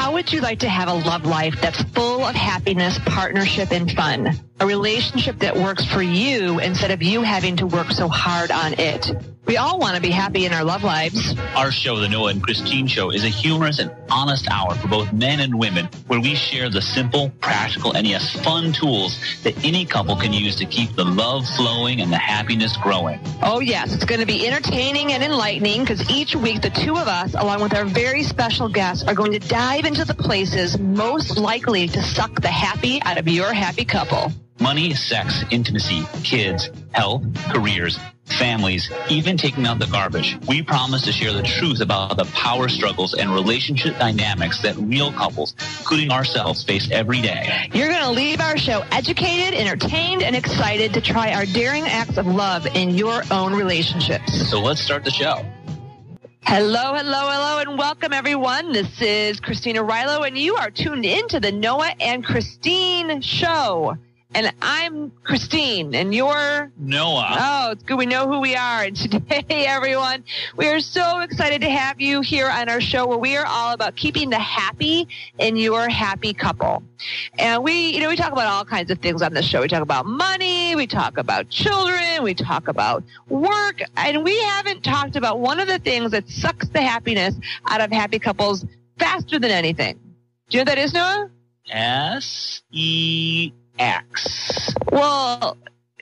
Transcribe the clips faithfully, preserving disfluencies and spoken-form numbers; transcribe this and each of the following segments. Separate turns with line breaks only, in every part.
How would you like to have a love life that's full of happiness, partnership, and fun? A relationship that works for you instead of you having to work so hard on it. We all want to be happy in our love lives.
Our show, The Noah and Christine Show, is a humorous and honest hour for both men and women where we share the simple, practical, and yes, fun tools that any couple can use to keep the love flowing and the happiness growing.
Oh, yes. It's going to be entertaining and enlightening because each week the two of us, along with our very special guests, are going to dive into the places most likely to suck the happy out of your happy couple.
Money, sex, intimacy, kids, health, careers, families, even taking out the garbage. We promise to share the truth about the power struggles and relationship dynamics that real couples, including ourselves, face every day.
You're going to leave our show educated, entertained, and excited to try our daring acts of love in your own relationships.
So let's start the show.
Hello, hello, hello, and welcome, everyone. This is Christina Rilo, and you are tuned in to the Noah and Christine Show. And I'm Christine, and you're...
Noah.
Oh, it's good we know who we are. And today, everyone, we are so excited to have you here on our show where we are all about keeping the happy in your happy couple. And we, you know, we talk about all kinds of things on this show. We talk about money, we talk about children, we talk about work, and we haven't talked about one of the things that sucks the happiness out of happy couples faster than anything. Do you know what that is, Noah?
S E X.
Well,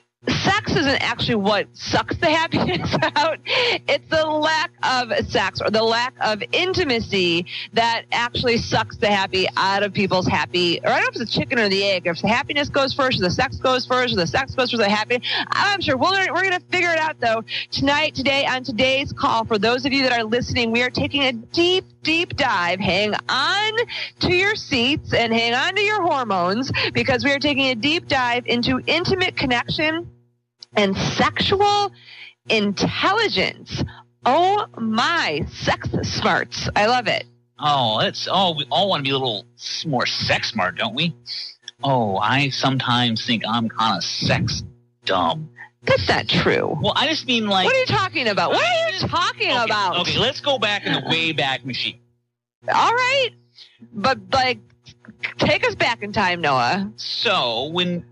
sex isn't actually what sucks the happiness out. It's the lack of sex or the lack of intimacy that actually sucks the happy out of people's happy. Or I don't know if it's the chicken or the egg. If the happiness goes first, or the sex goes first, or the sex goes first, the happy. I'm sure we'll, we're going to figure it out, though. Tonight, today, on today's call, for those of you that are listening, we are taking a deep, deep dive. Hang on to your seats and hang on to your hormones because we are taking a deep dive into intimate connection and sexual intelligence. Oh my, sex smarts. I love it.
Oh, it's oh, we all want to be a little more sex smart, don't we? Oh, I sometimes think I'm kind of sex dumb.
That's not true.
Well, I just mean like...
What are you talking about? What are you talking
okay,
about?
Okay, let's go back in the way back machine.
All right. But, like, take us back in time, Noah.
So, when...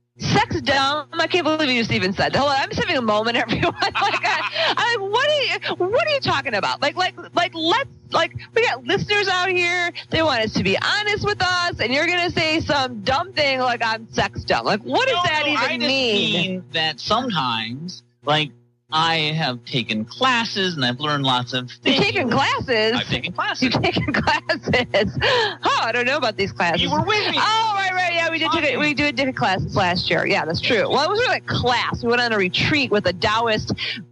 Sex dumb? I can't believe you just even said that. Hold on, I'm just having a moment, everyone. Like, I, I'm like, what are you? What are you talking about? Like, like, like, let's like, we got listeners out here. They want us to be honest with us, and you're gonna say some dumb thing like I'm sex dumb. Like, what does
no,
that
no,
even
I just
mean?
mean that sometimes, like, I have taken classes and I've learned lots of things.
You've taken classes?
I've taken classes.
You've taken classes. Oh, I don't know about these classes.
You were with me.
Oh, right, right. Yeah, we did. Take, we did different classes last year. Yeah, that's true. Well, it was really like class. We went on a retreat with a Taoist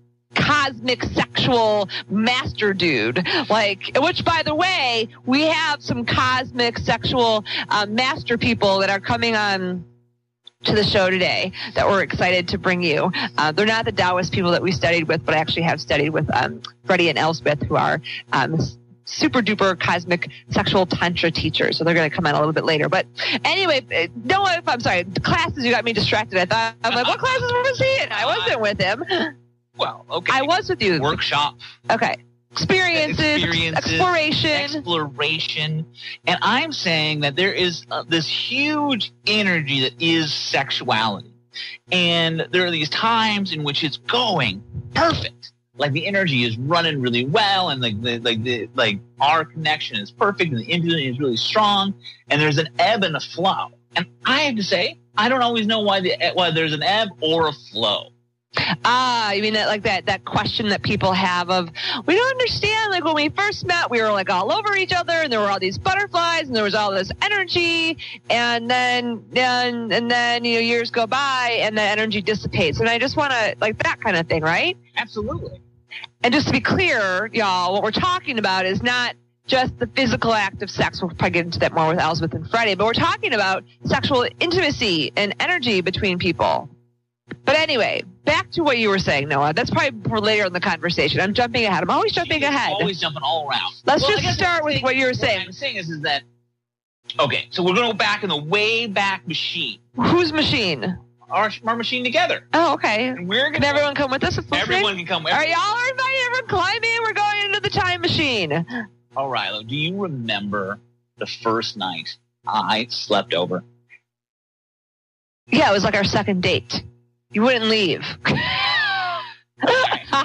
cosmic sexual master dude, like, which, by the way, we have some cosmic sexual uh, master people that are coming on to the show today that we're excited to bring you. Uh, they're not the Taoist people that we studied with, but I actually have studied with um, Freddie and Elspeth, who are um, super duper cosmic sexual tantra teachers. So they're going to come on a little bit later. But anyway, no, I'm sorry. The classes, you got me distracted. I thought, I'm like, what classes was he in? I wasn't with him.
Well, okay.
I was with you.
Workshop.
Okay. Experiences,
Experiences,
exploration.
Exploration. And I'm saying that there is uh, this huge energy that is sexuality. And there are these times in which it's going perfect. Like the energy is running really well, and like the, like the like our connection is perfect, and the intimacy is really strong, and there's an ebb and a flow. And I have to say, I don't always know why the why there's an ebb or a flow.
Ah, you mean that like that that question that people have of, we don't understand, like when we first met, we were like all over each other, and there were all these butterflies, and there was all this energy, and then and and then you know years go by, and the energy dissipates, and I just want to like that kind of thing, right?
Absolutely.
And just to be clear, y'all, what we're talking about is not just the physical act of sex. We'll probably get into that more with Elspeth and Friday, but we're talking about sexual intimacy and energy between people. But anyway, back to what you were saying, Noah. That's probably for later in the conversation. I'm jumping ahead. I'm always jumping
She's
ahead.
Always jumping all around.
Let's
well,
just start with
saying,
what you were saying.
What I'm saying is, is that, okay, so we're going to go back in the way back machine.
Whose machine?
Our, our machine together.
Oh, okay.
And we're gonna
can everyone come with us?
Everyone can come with us.
All right, y'all are invited. Everyone climb in. We're going into the time machine.
All right, do you remember the first night I slept over.
Yeah, it was like our second date. You wouldn't leave.
I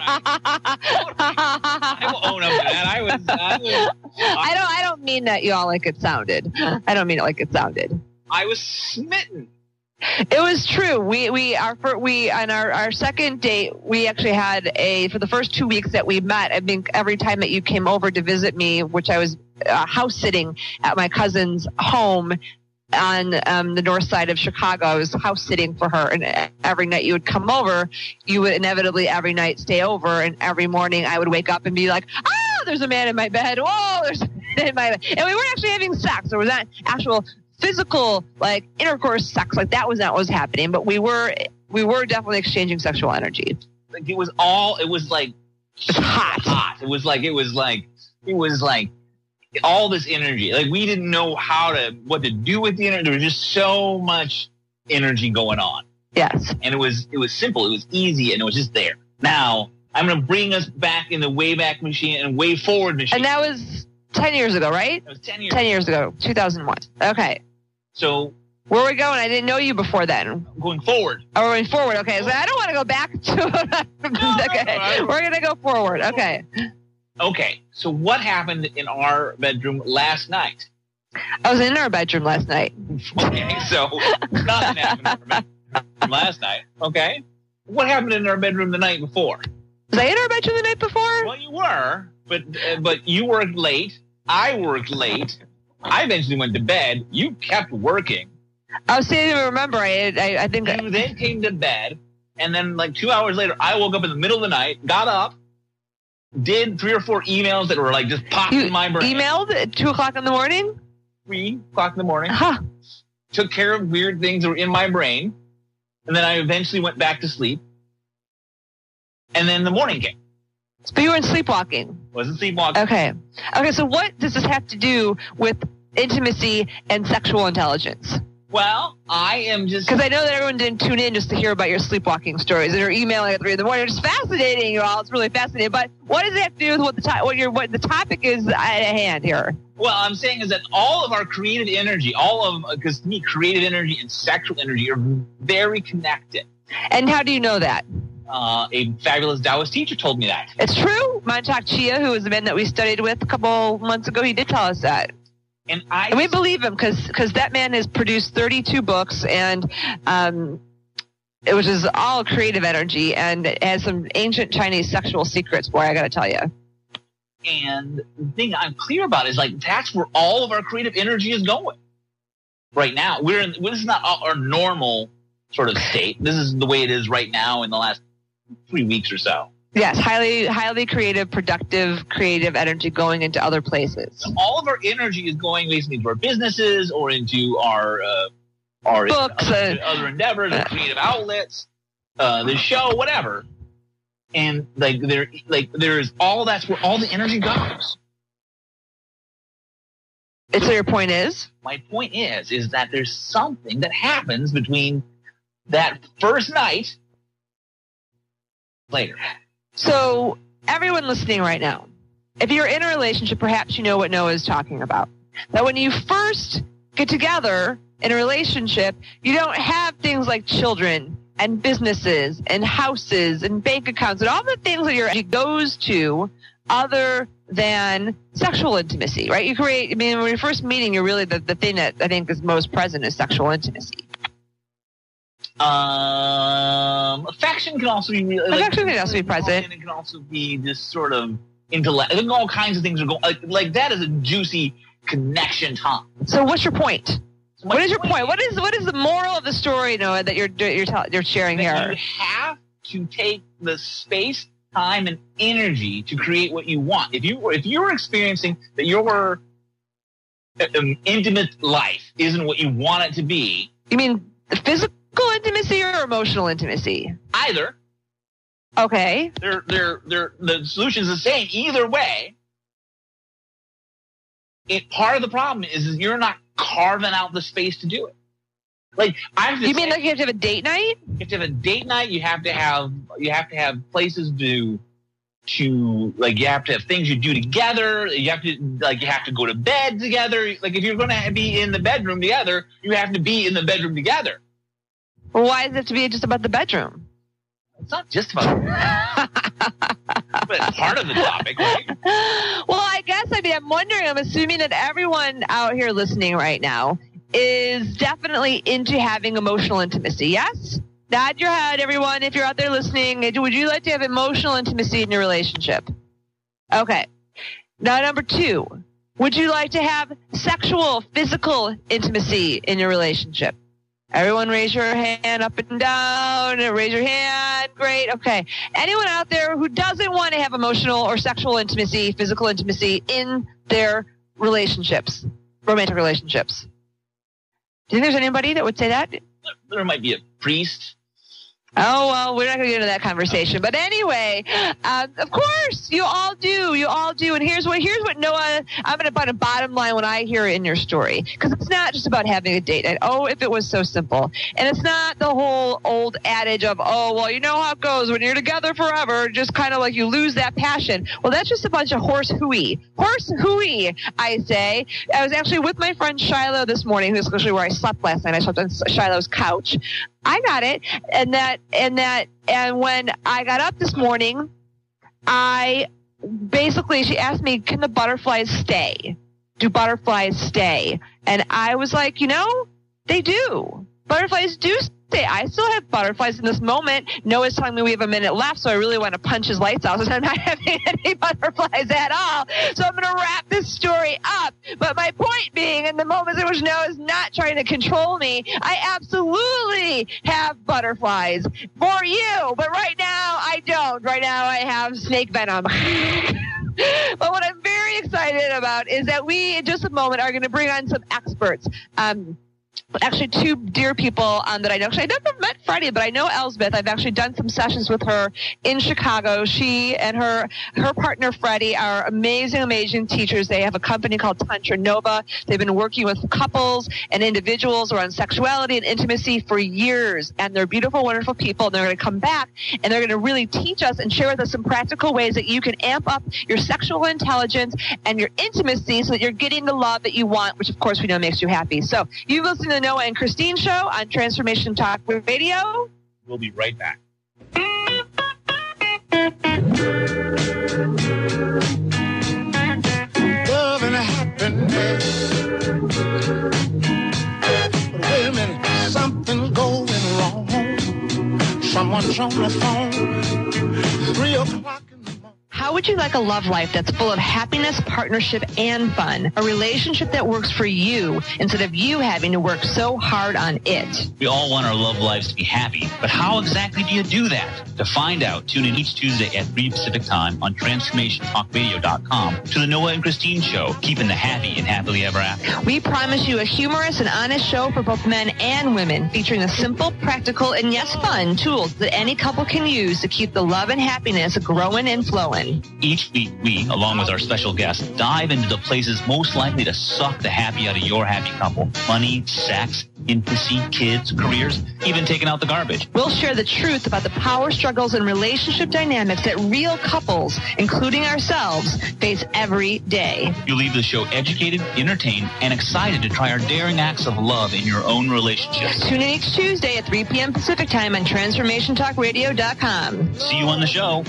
will own up to that. I was. I was.
I don't. I don't mean that y'all like it sounded. I don't mean it like it sounded.
I was smitten.
It was true. We we our we on our, our second date we actually had a for the first two weeks that we met. I think every time that you came over to visit me, which I was uh, house sitting at my cousin's home on um, the north side of Chicago. I was house sitting for her, and every night you would come over, you would inevitably every night stay over, and every morning I would wake up and be like, "Oh, there's a man in my bed. Whoa, there's a man in my bed." And we weren't actually having sex. There was not actual physical like intercourse sex, like that was not what was happening, but we were we were definitely exchanging sexual energy.
Like it was all it was like
it's hot.
hot. It was like it was like it was like all this energy. Like we didn't know how to what to do with the energy. There was just so much energy going on.
Yes.
And it was it was simple, it was easy, and it was just there. Now I'm gonna bring us back in the Wayback Machine and way forward machine.
And that was ten years ago, right?
That was ten years
ten years ago, two thousand one. Okay.
So
where are we going? I didn't know you before then.
Going forward.
Oh, we're going forward. Okay. So I don't want to go back to
no,
okay.
No, no,
we're going to go forward. Okay.
Okay. So what happened in our bedroom last night?
I was in our bedroom last night.
Okay. So nothing happened in our bedroom last night. Okay. What happened in our bedroom the night before?
Was I in our bedroom the night before?
Well, you were, but uh, but you worked late. I worked late. I eventually went to bed. You kept working.
I was saying, remember, I, I, I think.
You I, then came to bed, and then like two hours later, I woke up in the middle of the night, got up, did three or four emails that were like just popped
you
in my brain.
Emailed at two o'clock in the morning?
Three o'clock in the morning.
Huh.
Took care of weird things that were in my brain, and then I eventually went back to sleep. And then the morning came.
But you weren't sleepwalking.
Wasn't sleepwalking.
Okay. Okay, so what does this have to do with intimacy and sexual intelligence?
Well, I am just...
Because I know that everyone didn't tune in just to hear about your sleepwalking stories and you're emailing at three in the morning. It's fascinating, you all. It's really fascinating. But what does it have to do with what the, to- what your, what the topic is at hand here?
Well, I'm saying is that all of our creative energy, all of... Because to me, creative energy and sexual energy are very connected.
And how do you know that?
Uh, a fabulous Taoist teacher told me that.
It's true. Mantak Chia, who was the man that we studied with a couple months ago, he did tell us that.
And I
and we believe him because because that man has produced thirty-two books, and um, it was just all creative energy, and it has some ancient Chinese sexual secrets, boy, I got to tell you.
And the thing I'm clear about is like that's where all of our creative energy is going right now. We're in, this is not our normal sort of state. This is the way it is right now in the last three weeks or so.
Yes, highly, highly creative, productive, creative energy going into other places.
So all of our energy is going basically into our businesses or into our uh, our
books,
other,
uh,
other endeavors, uh, creative outlets, uh, the show, whatever. And like there, like there is all that's where all the energy goes.
And so your point is?
My point is, is that there's something that happens between that first night later.
So everyone listening right now, if you're in a relationship, perhaps you know what Noah is talking about. That when you first get together in a relationship, you don't have things like children and businesses and houses and bank accounts and all the things that your energy goes to other than sexual intimacy, right? You create, I mean, when you're first meeting, you're really the, the thing that I think is most present is sexual intimacy.
Um, affection can also be real.
Affection like, can also be present.
And it can also be this sort of intellect. I think all kinds of things are going. Like, like that is a juicy connection time.
So, what's your point?
So
what is your point? What is what is the moral of the story, Noah, that you're you're you're sharing
that
here?
You have to take the space, time, and energy to create what you want. If you if you're experiencing that your um, intimate life isn't what you want it to be,
you mean physical intimacy or emotional intimacy?
Either.
Okay.
They're, they're, they're, the solution is the same either way. It, part of the problem is, is you're not carving out the space to do it. Like I have to
You
say,
mean like you have to have a date night?
You have to have a date night. You have to have you have to have places to to, like, you have to have things you do together. You have to, like, you have to go to bed together. Like, if you're going to be in the bedroom together, you have to be in the bedroom together.
Well, why does it have to be just about the bedroom?
It's not just about but it's part of the topic, right?
Well, I guess, I mean, I'm wondering, I'm assuming that everyone out here listening right now is definitely into having emotional intimacy, yes? Nod your head, everyone, if you're out there listening. Would you like to have emotional intimacy in your relationship? Okay. Now, number two, would you like to have sexual, physical intimacy in your relationship? Everyone raise your hand up and down. Raise your hand. Great. Okay. Anyone out there who doesn't want to have emotional or sexual intimacy, physical intimacy in their relationships, romantic relationships? Do you think there's anybody that would say that?
There might be a priest.
Oh, well, we're not going to get into that conversation. But anyway, uh, of course, you all do. You all do. And here's what here's what Noah, I'm going to put a bottom line when I hear it in your story. Because it's not just about having a date night. Oh, if it was so simple. And it's not the whole old adage of, oh, well, you know how it goes. When you're together forever, just kind of like you lose that passion. Well, that's just a bunch of horse hooey. Horse hooey, I say. I was actually with my friend Shiloh this morning, who's actually where I slept last night. I slept on Shiloh's couch. I got it. And that, and that, and when I got up this morning, I basically, she asked me, can the butterflies stay? Do butterflies stay? And I was like, you know, they do. Butterflies do stay. I still have butterflies in this moment. Noah's telling me we have a minute left, so I really want to punch his lights out, so I'm not having any butterflies at all. So I'm going to wrap this story up. But my point being, in the moments in which Noah's not trying to control me, I absolutely have butterflies for you. But right now, I don't. Right now, I have snake venom. But what I'm very excited about is that we, in just a moment, are going to bring on some experts. Um, Actually, two dear people um, that I know. Actually, I never met Freddie, but I know Elsbeth. I've actually done some sessions with her in Chicago. She and her her partner, Freddie, are amazing, amazing teachers. They have a company called Tantra Nova. They've been working with couples and individuals around sexuality and intimacy for years. And they're beautiful, wonderful people. And they're going to come back, and they're going to really teach us and share with us some practical ways that you can amp up your sexual intelligence and your intimacy so that you're getting the love that you want, which, of course, we know makes you happy. So you've listened to the Noah and Christine Show on Transformation Talk Radio.
We'll be right back.
Love and happiness. But wait a minute, something's going wrong. Someone's on the phone. Three o'clock in the morning.
How would you like a love life that's full of happiness, partnership, and fun? A relationship that works for you instead of you having to work so hard on it.
We all want our love lives to be happy, but how exactly do you do that? To find out, tune in each Tuesday at three Pacific Time on Transformation Talk Radio dot com to the Noah and Christine Show, keeping the happy and happily ever after.
We promise you a humorous and honest show for both men and women, featuring the simple, practical, and yes, fun tools that any couple can use to keep the love and happiness growing and flowing.
Each week, we, along with our special guests, dive into the places most likely to suck the happy out of your happy couple. Money, sex, intimacy, kids, careers, even taking out the garbage.
We'll share the truth about the power struggles and relationship dynamics that real couples, including ourselves, face every day.
You'll leave the show educated, entertained, and excited to try our daring acts of love in your own relationships.
Tune in each Tuesday at three p.m. Pacific Time on Transformation Talk Radio dot com.
See you on the show.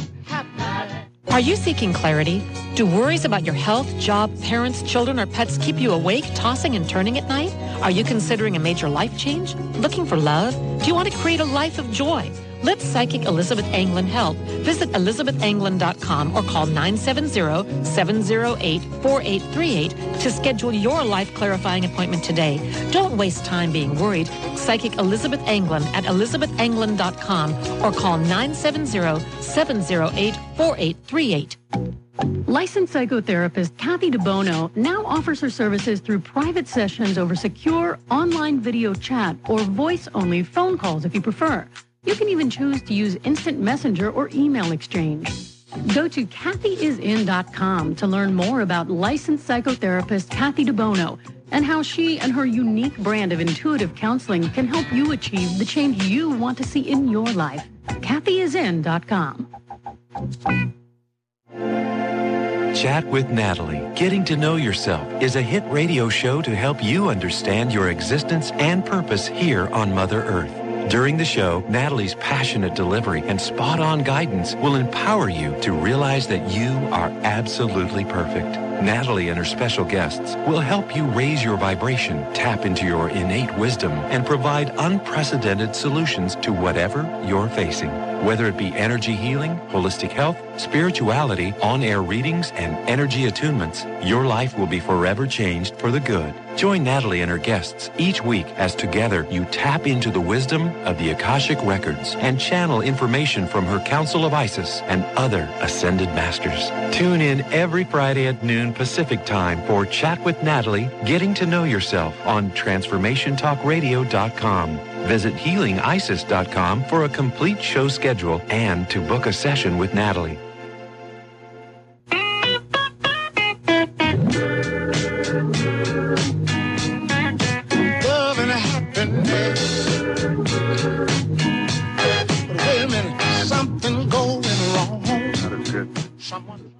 Are you seeking clarity? Do worries about your health, job, parents, children, or pets keep you awake, tossing and turning at night? Are you considering a major life change? Looking for love? Do you want to create a life of joy? Let psychic Elizabeth Anglin help. Visit elizabeth anglin dot com or call nine seven zero, seven zero eight, four eight three eight to schedule your life-clarifying appointment today. Don't waste time being worried. Psychic Elizabeth Anglin at elizabeth anglin dot com or call nine seven zero, seven zero eight, four eight three eight.
Licensed psychotherapist Kathy DeBono now offers her services through private sessions over secure online video chat or voice-only phone calls if you prefer. You can even choose to use instant messenger or email exchange. Go to kathy is in dot com to learn more about licensed psychotherapist Kathy DeBono and how she and her unique brand of intuitive counseling can help you achieve the change you want to see in your life. kathy is in dot com.
Chat with Natalie, Getting to Know Yourself, is a hit radio show to help you understand your existence and purpose here on Mother Earth. During the show, Natalie's passionate delivery and spot-on guidance will empower you to realize that you are absolutely perfect. Natalie and her special guests will help you raise your vibration, tap into your innate wisdom, and provide unprecedented solutions to whatever you're facing. Whether it be energy healing, holistic health, spirituality, on-air readings, and energy attunements, your life will be forever changed for the good. Join Natalie and her guests each week as together you tap into the wisdom of the Akashic Records and channel information from her Council of Isis and other ascended masters. Tune in every Friday at noon Pacific Time for Chat with Natalie, Getting to Know Yourself on transformation talk radio dot com. Visit healing isis dot com for a complete show schedule and to book a session with Natalie.
Love and happiness. But wait a minute, something going wrong. That is good. Someone.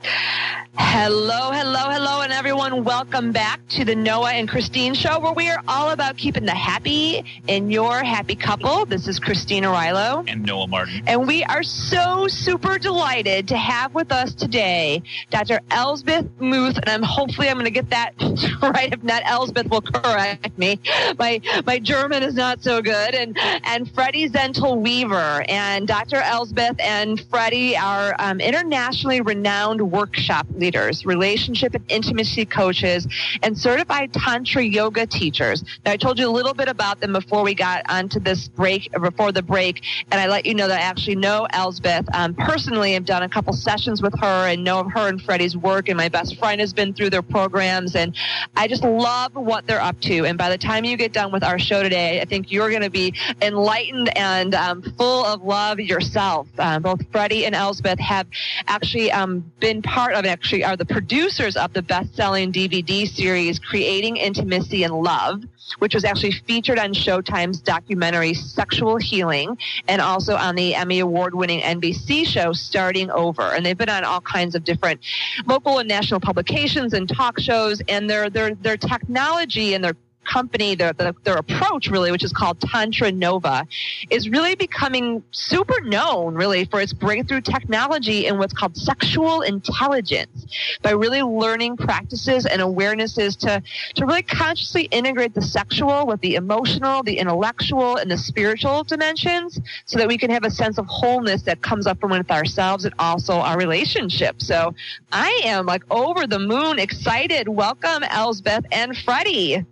Hello, hello, hello, and everyone, welcome back to the Noah and Christine Show, where we are all about keeping the happy in your happy couple. This is Christina Rilo.
And Noah Martin.
And we are so super delighted to have with us today Doctor Elsbeth Muth, and I'm hopefully I'm going to get that right. If not, Elsbeth will correct me. My my German is not so good. And and Freddie Zentel Weaver. And Doctor Elsbeth and Freddie are um, internationally renowned workshop leaders, relationship and intimacy coaches, and certified Tantra yoga teachers. Now, I told you a little bit about them before we got onto this break, before the break, and I let you know that I actually know Elsbeth um, personally. I've done a couple sessions with her and know of her and Freddie's work, and my best friend has been through their programs, and I just love what they're up to. And by the time you get done with our show today, I think you're going to be enlightened and um, full of love yourself. Um, both Freddie and Elsbeth have actually um, been part of, actually are the producers of the best-selling D V D series Creating Intimacy and Love, which was actually featured on Showtime's documentary Sexual Healing, and also on the Emmy Award-winning N B C show Starting Over. And they've been on all kinds of different local and national publications and talk shows, and their their their technology and their company, their, their, their approach really, which is called Tantra Nova, is really becoming super known really for its breakthrough technology in what's called sexual intelligence, by really learning practices and awarenesses to, to really consciously integrate the sexual with the emotional, the intellectual, and the spiritual dimensions, so that we can have a sense of wholeness that comes up from with ourselves and also our relationships. So I am like over the moon excited. Welcome, Elsbeth and Freddie.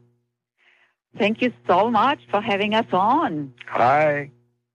Thank you so much for having us on.
Hi.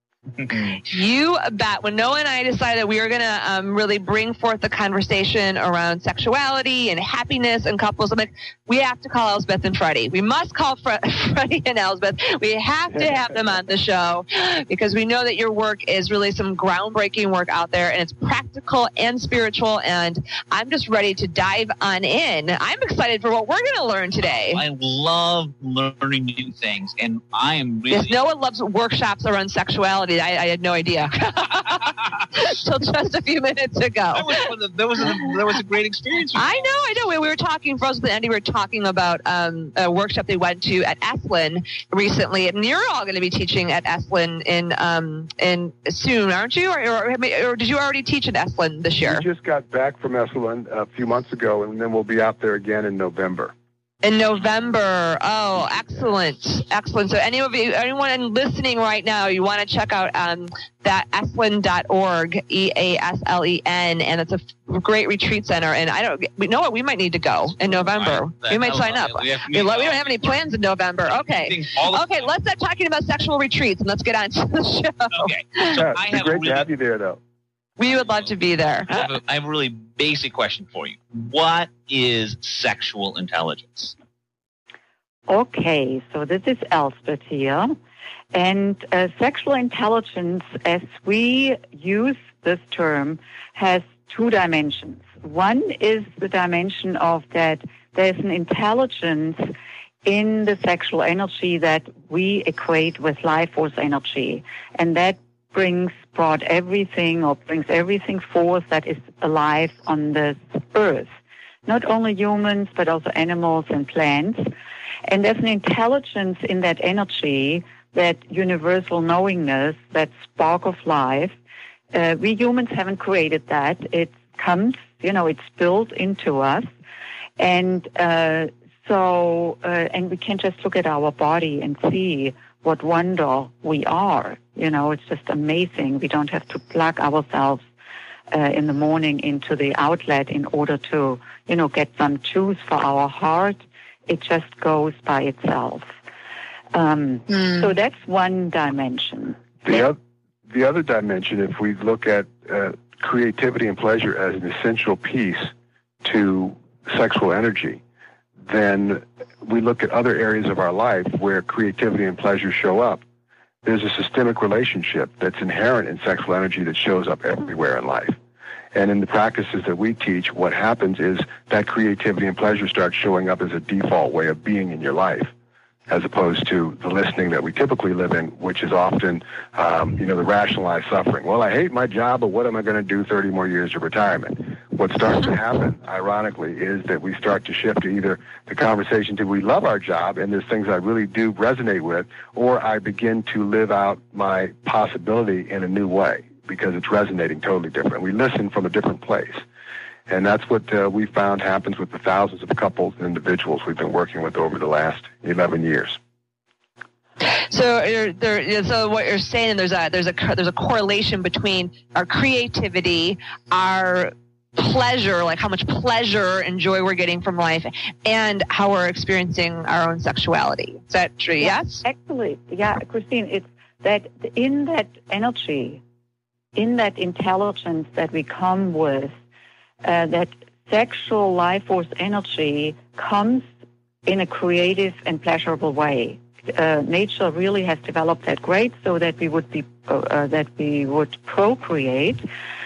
You bet. When Noah and I decided we were going to um, really bring forth the conversation around sexuality and happiness and couples, I'm like, we have to call Elsbeth and Freddie. We must call Fre- Freddie and Elsbeth. We have to have them on the show because we know that your work is really some groundbreaking work out there, and it's practical and spiritual, and I'm just ready to dive on in. I'm excited for what we're going to learn today.
I love learning new things, and I am really...
Yes, Noah loves workshops around sexuality. I, I had no idea till just a few minutes ago.
That was, one of the, that was, a, that was a great experience.
I know, I know. We, we were talking, for us with Andy, we were talking about um, a workshop they went to at Esalen recently, and you're all going to be teaching at Esalen in um, in soon, aren't you? Or, or, or did you already teach at Esalen this year?
We just got back from Esalen a few months ago, and then we'll be out there again in November.
In November. Oh, excellent. Excellent. So any of you, anyone listening right now, you want to check out um, that esalen dot org, E A S L E N, and it's a great retreat center. And I don't, we know what, we might need to go in November. We might sign up. We, have, we, we don't have any plans in November. Okay. Okay, let's start talking about sexual retreats, and let's get on to the show.
Okay. So
yeah,
I
it's
have
great
really,
to have you there, though.
We would love to be there.
I have, a, I have a really basic question for you. What is sexual intelligence?
Okay, so this is Elsbeth here. And uh, sexual intelligence, as we use this term, has two dimensions. One is the dimension of that there's an intelligence in the sexual energy that we equate with life force energy. And that brings, brought everything or brings everything forth that is alive on this earth. not only humans, but also animals and plants. And there's an intelligence in that energy, that universal knowingness, that spark of life. Uh, we humans haven't created that. It comes, you know, it's built into us. And uh, so, uh, and we can just look at our body and see what wonder we are. You know, it's just amazing. We don't have to plug ourselves uh, in the morning into the outlet in order to, you know, get some juice for our heart. It just goes by itself. Um, mm. So that's one dimension.
The, other, the other dimension, if we look at uh, creativity and pleasure as an essential piece to sexual energy, then we look at other areas of our life where creativity and pleasure show up. There's a systemic relationship that's inherent in sexual energy that shows up everywhere in life. And in the practices that we teach, what happens is that creativity and pleasure start showing up as a default way of being in your life, as opposed to the listening that we typically live in, which is often, um, you know, the rationalized suffering. Well, I hate my job, but what am I going to do thirty more years of retirement? What starts to happen, ironically, is that we start to shift to either the conversation to we love our job and there's things I really do resonate with, or I begin to live out my possibility in a new way because it's resonating totally different. We listen from a different place. And that's what uh, we found happens with the thousands of couples and individuals we've been working with over the last eleven years.
So, you're, there, so what you're saying, there's a there's a there's a correlation between our creativity, our pleasure, like how much pleasure and joy we're getting from life, and how we're experiencing our own sexuality. Is that true?
Yeah,
yes.
Actually, yeah, Christine, it's that in that energy, in that intelligence that we come with. Uh, that sexual life force energy comes in a creative and pleasurable way. Uh, nature really has developed that great so that we would be uh, uh, that we would procreate.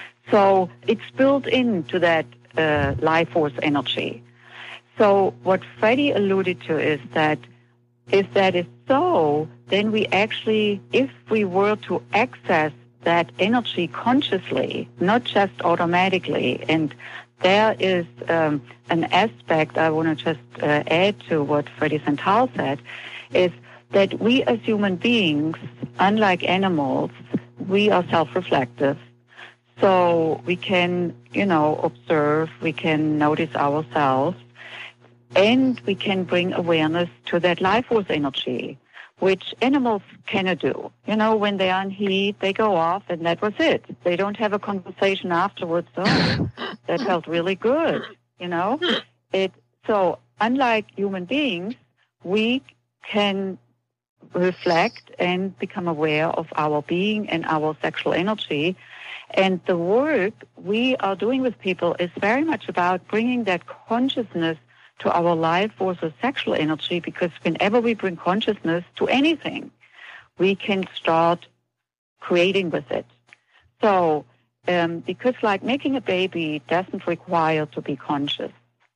So it's built into that uh, life force energy. So what Freddie alluded to is that if that is so, then we actually, if we were to access that energy consciously, not just automatically. And there is um, an aspect I want to just uh, add to what Freddie Santal said, is that we as human beings, unlike animals, we are self-reflective. So we can, you know, observe, we can notice ourselves, and we can bring awareness to that life force energy, which animals cannot do. You know, when they are in heat, they go off, and that was it. They don't have a conversation afterwards. Oh, that felt really good, you know. It So unlike human beings, we can reflect and become aware of our being and our sexual energy. And the work we are doing with people is very much about bringing that consciousness to our life force of sexual energy, because whenever we bring consciousness to anything, we can start creating with it. So, um, because like making a baby doesn't require to be conscious.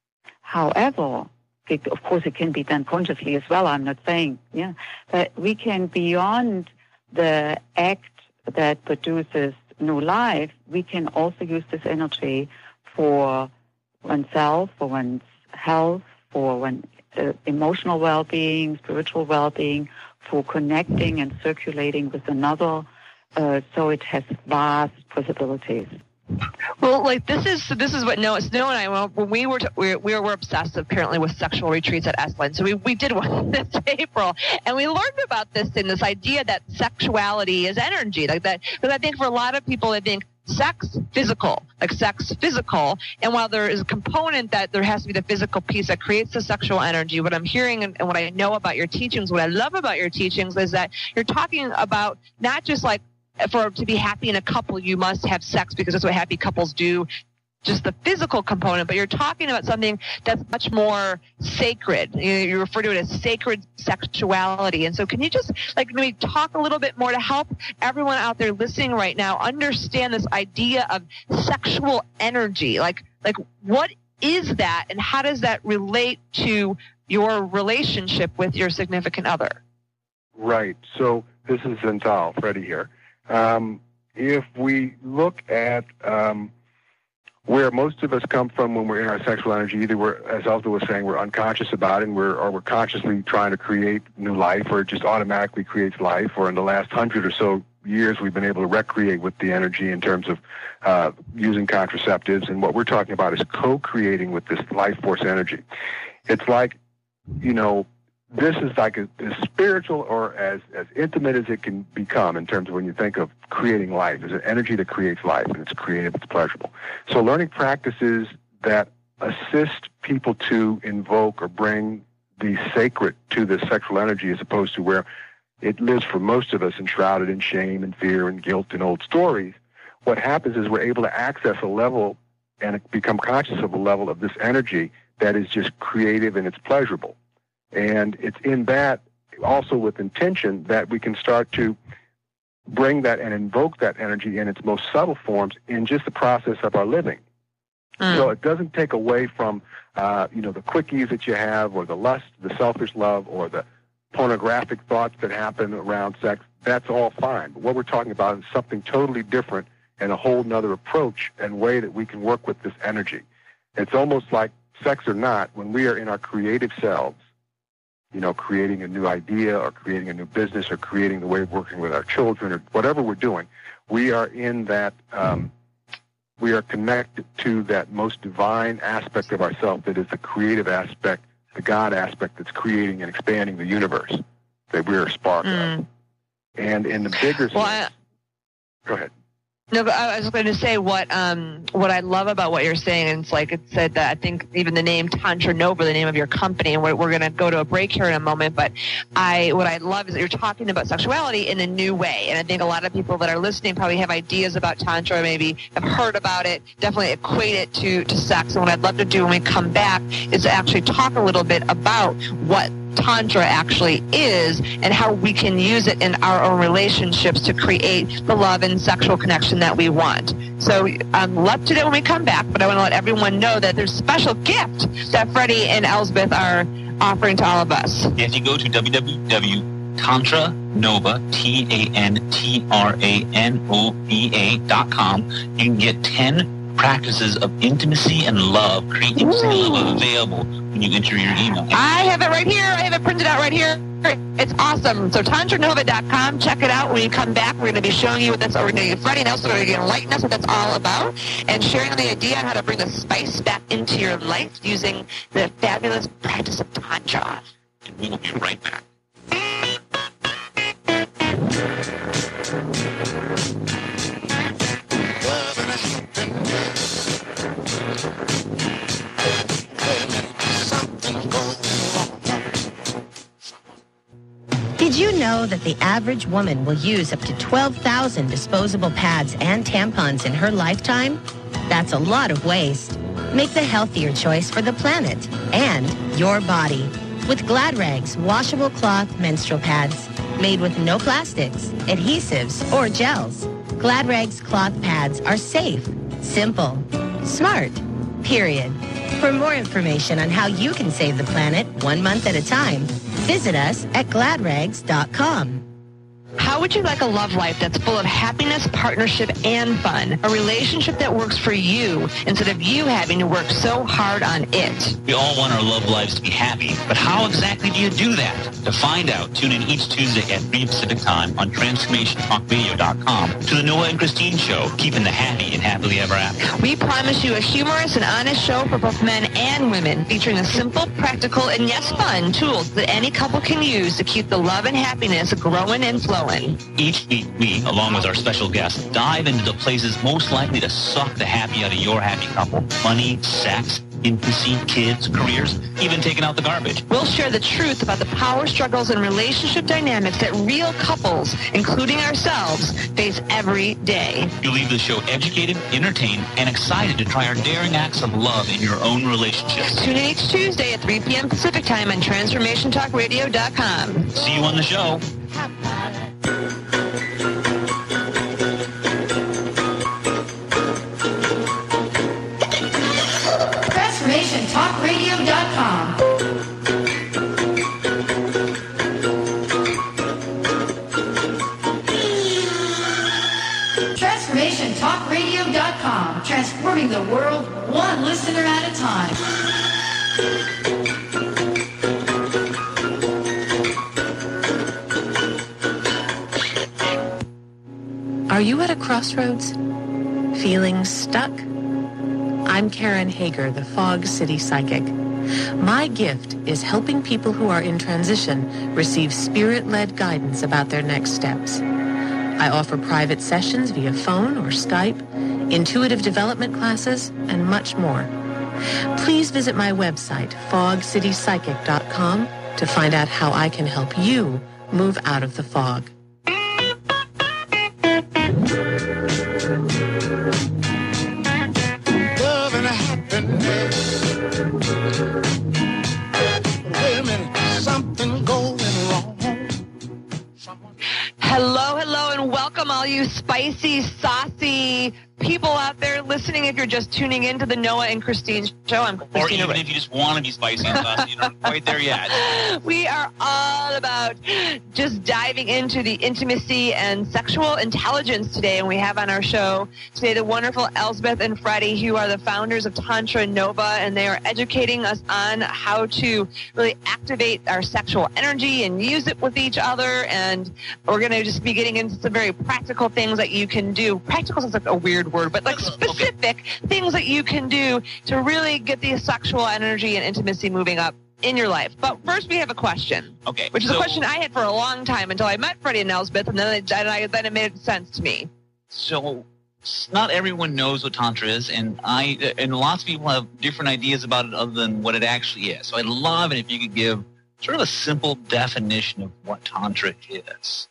However, it, of course it can be done consciously as well, I'm not saying, yeah, but we can, beyond the act that produces new life, we can also use this energy for oneself, for one's health, for one, uh, emotional well-being, spiritual well-being, for connecting and circulating with another. Uh, so it has vast possibilities.
Well, like this is this is what Noah, Noah and I, when we were, t- we, we were obsessed apparently with sexual retreats at Esalen. So we, we did one this April, and we learned about this thing, this idea that sexuality is energy, like that. Because I think for a lot of people, they think sex physical, like sex physical. And while there is a component that there has to be the physical piece that creates the sexual energy, what I'm hearing and, and what I know about your teachings, what I love about your teachings is that you're talking about not just like, for to be happy in a couple, you must have sex because that's what happy couples do, just the physical component, but you're talking about something that's much more sacred. You, you refer to it as sacred sexuality. And so can you just like maybe talk a little bit more to help everyone out there listening right now understand this idea of sexual energy? Like, like what is that, and how does that relate to your relationship with your significant other?
Right. So this is Santal, Freddie here. Um, if we look at um, where most of us come from when we're in our sexual energy. Either we're, as Elsa was saying, we're unconscious about it, and we're, or we're consciously trying to create new life, or it just automatically creates life, or in the last hundred or so years we've been able to recreate with the energy in terms of uh, using contraceptives. And what we're talking about is co-creating with this life force energy. It's like, you know, this is like a, as spiritual or as, as intimate as it can become in terms of when you think of creating life. There's an energy that creates life, and it's creative, it's pleasurable. So learning practices that assist people to invoke or bring the sacred to the sexual energy, as opposed to where it lives for most of us enshrouded in shame and fear and guilt and old stories. What happens is we're able to access a level and become conscious of a level of this energy that is just creative and it's pleasurable. And it's in that, also with intention, that we can start to bring that and invoke that energy in its most subtle forms in just the process of our living. Mm. So it doesn't take away from, uh, you know, the quickies that you have, or the lust, the selfish love, or the pornographic thoughts that happen around sex. That's all fine. But what we're talking about is something totally different and a whole nother approach and way that we can work with this energy. It's almost like, sex or not, when we are in our creative selves, you know, creating a new idea or creating a new business or creating the way of working with our children or whatever we're doing, we are in that, um, we are connected to that most divine aspect of ourselves that is the creative aspect, the God aspect that's creating and expanding the universe that we're a spark mm. of. And in the bigger
well,
sense,
I,
go ahead.
No, but I was going to say what um, what I love about what you're saying, and it's like it said that I think even the name Tantra Nova, the name of your company, and we're, we're going to go to a break here in a moment, but I what I love is that you're talking about sexuality in a new way, and I think a lot of people that are listening probably have ideas about Tantra, maybe have heard about it, definitely equate it to, to sex, and what I'd love to do when we come back is actually talk a little bit about what Tantra actually is and how we can use it in our own relationships to create the love and sexual connection that we want. So um, love to do it when we come back, but I want to let everyone know that there's a special gift that Freddie and Elsbeth are offering to all of us.
If you go to w w w dot tantra nova, T A N T R A N O V A dot com, you can get ten practices of intimacy and love, creating love available when you enter your email.
I have it right here. I have it printed out right here. It's awesome. So tantra nova dot com. Check it out. When you come back, we're going to be showing you what that's, or we're going to get Freddie and Elsa are going to enlighten us what that's all about, and sharing the idea on how to bring the spice back into your life using the fabulous practice of Tantra.
And we will be right back.
Did you know that the average woman will use up to twelve thousand disposable pads and tampons in her lifetime? That's a lot of waste. Make the healthier choice for the planet and your body with Glad Rags washable cloth menstrual pads made with no plastics, adhesives, or gels. Glad Rags cloth pads are safe, simple, smart, period. For more information on how you can save the planet one month at a time, visit us at glad rags dot com.
How would you like a love life that's full of happiness, partnership, and fun? A relationship that works for you instead of you having to work so hard on it.
We all want our love lives to be happy, but how exactly do you do that? To find out, tune in each Tuesday at three Pacific Time on transformation talk radio dot com to the Noah and Christine Show, keeping the happy and happily ever after.
We promise you a humorous and honest show for both men and women, featuring the simple, practical, and yes, fun tools that any couple can use to keep the love and happiness growing and flowing.
Each week, we, along with our special guests, dive into the places most likely to suck the happy out of your happy couple. Money, sex, intimacy, kids, careers, even taking out the garbage.
We'll share the truth about the power struggles and relationship dynamics that real couples, including ourselves, face every day.
You'll leave the show educated, entertained, and excited to try our daring acts of love in your own relationships.
Tune in each Tuesday at three p.m. Pacific Time on transformation talk radio dot com.
See you on the show.
transformation talk radio dot com. transformation talk radio dot com. com, transforming the world one listener at a time.
Are you at a crossroads? Feeling stuck? I'm Karen Hager, the Fog City Psychic. My gift is helping people who are in transition receive spirit-led guidance about their next steps. I offer private sessions via phone or Skype, intuitive development classes, and much more. Please visit my website, fog city psychic dot com, to find out how I can help you move out of the fog.
Love and happiness. Wait a minute, something going wrong. Someone...
Hello, hello, and welcome all you spicy, saucy people out there listening. If you're just tuning in to the Noah and Christine show, I'm Christina.
Or even Ray. If you just want to be spicy and saucy, you're not quite there yet.
We are all about just diving into the intimacy and sexual intelligence today, and we have on our show today the wonderful Elsbeth and Freddie, who are the founders of Tantra Nova, and they are educating us on how to really activate our sexual energy and use it with each other. And we're going to just be getting into some very practical things that you can do. Practical is like a weird word, but like specific okay. things that you can do to really get the sexual energy and intimacy moving up in your life. But first we have a question.
Okay.
Which is so, a question I had for a long time until I met Freddie and Elsbeth, and then, it, and I, then it made sense to me.
So not everyone knows what Tantra is, and I and lots of people have different ideas about it other than what it actually is. So I'd love it if you could give sort of a simple definition of what Tantra is.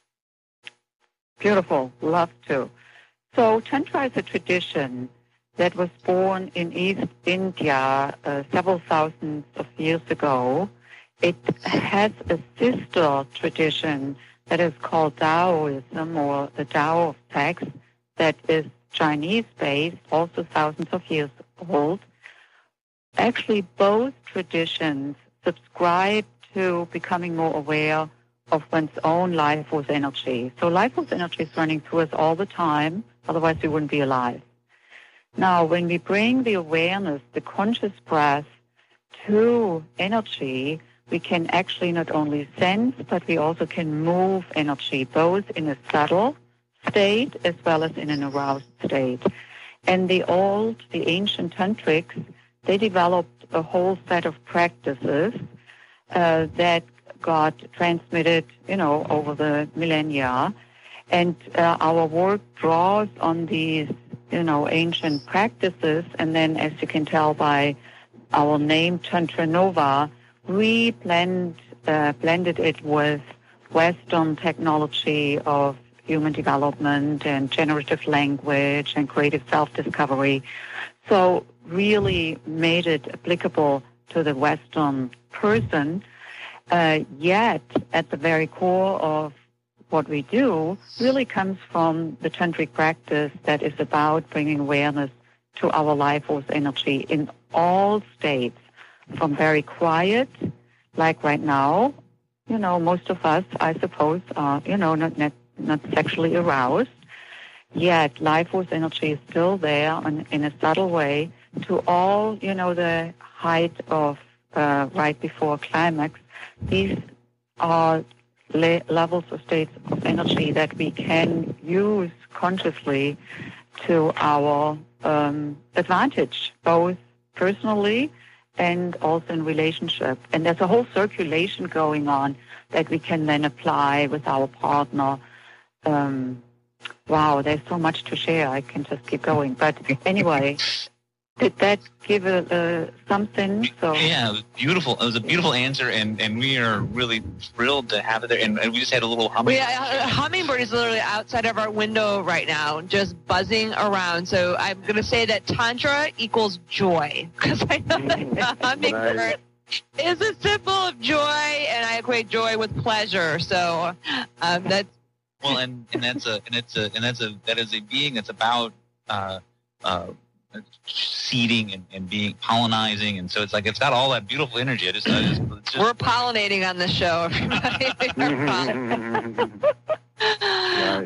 Beautiful. Love to. So Tantra is a tradition that was born in East India uh, several thousands of years ago. It has a sister tradition that is called Taoism, or the Tao of Sex, that is Chinese-based, also thousands of years old. Actually, both traditions subscribe to becoming more aware of one's own life force energy. So life force energy is running through us all the time, otherwise we wouldn't be alive. Now, when we bring the awareness, the conscious breath to energy, we can actually not only sense, but we also can move energy, both in a subtle state as well as in an aroused state. And the old, the ancient tantrics, they developed a whole set of practices uh, that got transmitted, you know, over the millennia. And uh, our work draws on these, you know, ancient practices. And then, as you can tell by our name, Tantra Nova, we blend, uh, blended it with Western technology of human development and generative language and creative self-discovery. So really made it applicable to the Western person. Uh, yet, at the very core of what we do really comes from the tantric practice that is about bringing awareness to our life force energy in all states, from very quiet, like right now. You know, most of us, I suppose, are, you know, not not, not sexually aroused, yet life force energy is still there in, in a subtle way to all, you know, the height of uh, right before climax. These are le- levels or states of energy that we can use consciously to our um, advantage, both personally and also in relationship. And there's a whole circulation going on that we can then apply with our partner. Um, wow, there's so much to share. I can just keep going. But anyway, did that give a, a something? So
yeah, it was beautiful. It was a beautiful answer, and, and we are really thrilled to have it there. And, and we just had a little hummingbird.
Yeah, a hummingbird is literally outside of our window right now, just buzzing around. So I'm going to say that Tantra equals joy, because I know that the hummingbird nice. is a symbol of joy, and I equate joy with pleasure. So um, that's
well, and, and that's a and it's a and that's a that is a being that's about. Uh, uh, seeding and, and being pollinizing, and so it's like it's got all that beautiful energy. I just, I just, it's just
we're pollinating on this show, everybody.
Nice.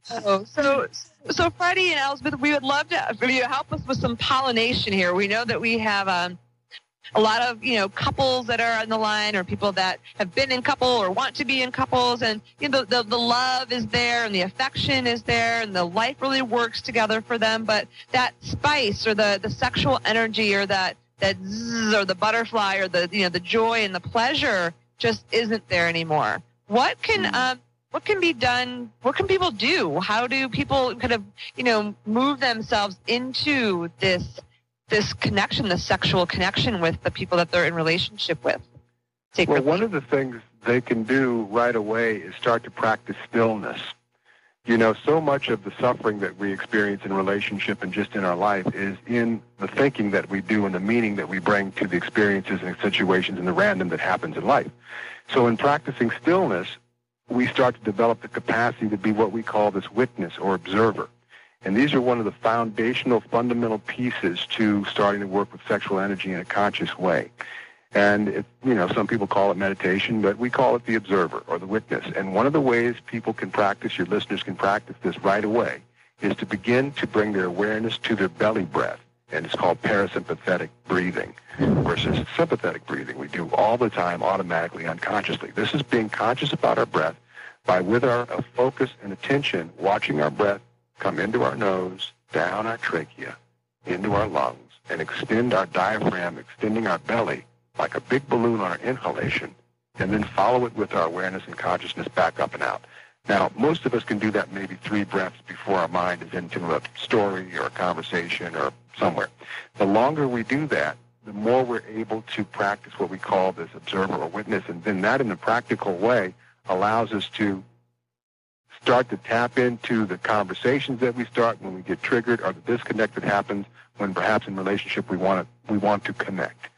Oh, so, so Freddie and Elizabeth, we would love to for you to help us with some pollination here. We know that we have um, a lot of, you know, couples that are on the line, or people that have been in couple or want to be in couples, and you know, the, the, the love is there and the affection is there and the life really works together for them. But that spice or the, the sexual energy or that, that zzz or the butterfly or the, you know, the joy and the pleasure just isn't there anymore. What can, um, what can be done? What can people do? How do people kind of, you know, move themselves into this this connection, this sexual connection with the people that they're in relationship with?
Well, one of the things they can do right away is start to practice stillness. You know, so much of the suffering that we experience in relationship and just in our life is in the thinking that we do and the meaning that we bring to the experiences and situations and the random that happens in life. So in practicing stillness, we start to develop the capacity to be what we call this witness or observer. And these are one of the foundational, fundamental pieces to starting to work with sexual energy in a conscious way. And, it, you know, some people call it meditation, but we call it the observer or the witness. And one of the ways people can practice, your listeners can practice this right away, is to begin to bring their awareness to their belly breath. And it's called parasympathetic breathing versus sympathetic breathing. We do all the time, automatically, unconsciously. This is being conscious about our breath by, with our uh, focus and attention, watching our breath come into our nose, down our trachea, into our lungs, and extend our diaphragm, extending our belly like a big balloon on our inhalation, and then follow it with our awareness and consciousness back up and out. Now, most of us can do that maybe three breaths before our mind is into a story or a conversation or somewhere. The longer we do that, the more we're able to practice what we call this observer or witness, and then that in a practical way allows us to start to tap into the conversations that we start when we get triggered, or the disconnect that happens when perhaps in relationship we want to, we want to connect.